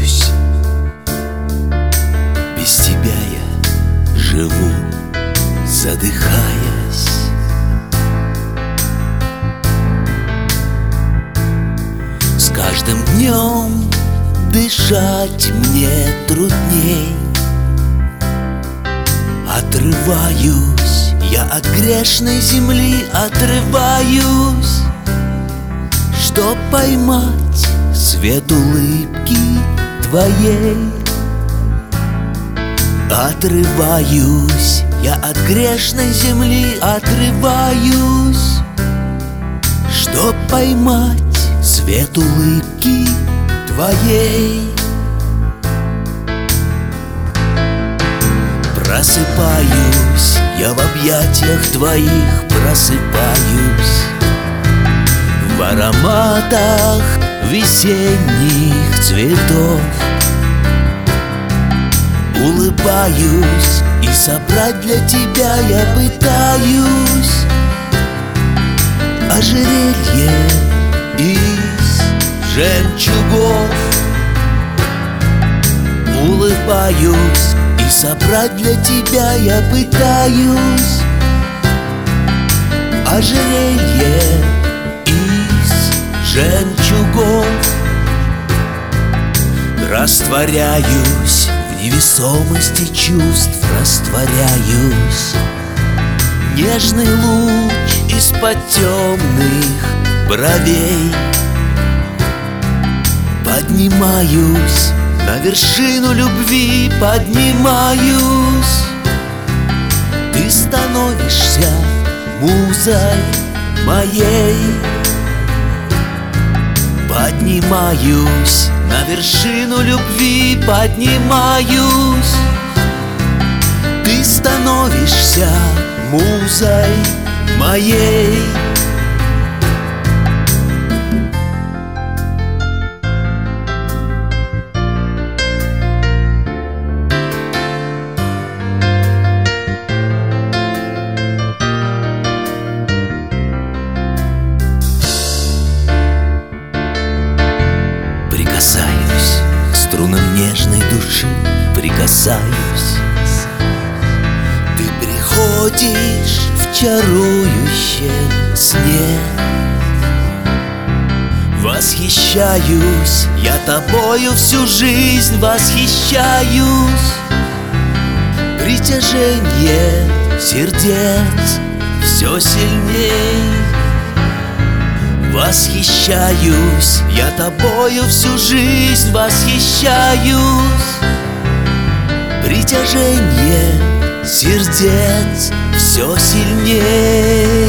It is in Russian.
просыпаюсь, без тебя я живу, задыхаясь. С каждым днем дышать мне трудней. Отрываюсь я от грешной земли, отрываюсь, чтоб поймать свет улыбки твоей. Отрываюсь я от грешной земли, отрываюсь, чтоб поймать свет улыбки твоей. Просыпаюсь я в объятиях твоих, просыпаюсь в ароматах весенних цветов. Улыбаюсь, и собрать для тебя я пытаюсь ожерелье из жемчугов. Улыбаюсь, и собрать для тебя я пытаюсь ожерелье из жемчугов. Растворяюсь в невесомости чувств, растворяюсь. Нежный луч из-под темных бровей. Поднимаюсь на вершину любви, поднимаюсь. Ты становишься музой моей. Поднимаюсь на вершину любви, поднимаюсь. Ты становишься музой моей. Прикасаюсь к струнам нежной души, прикасаюсь. Ты приходишь в чарующем сне. Восхищаюсь я тобою всю жизнь, восхищаюсь. Притяжение сердец все сильней. Восхищаюсь я тобою всю жизнь, восхищаюсь. Притяжение сердец все сильней.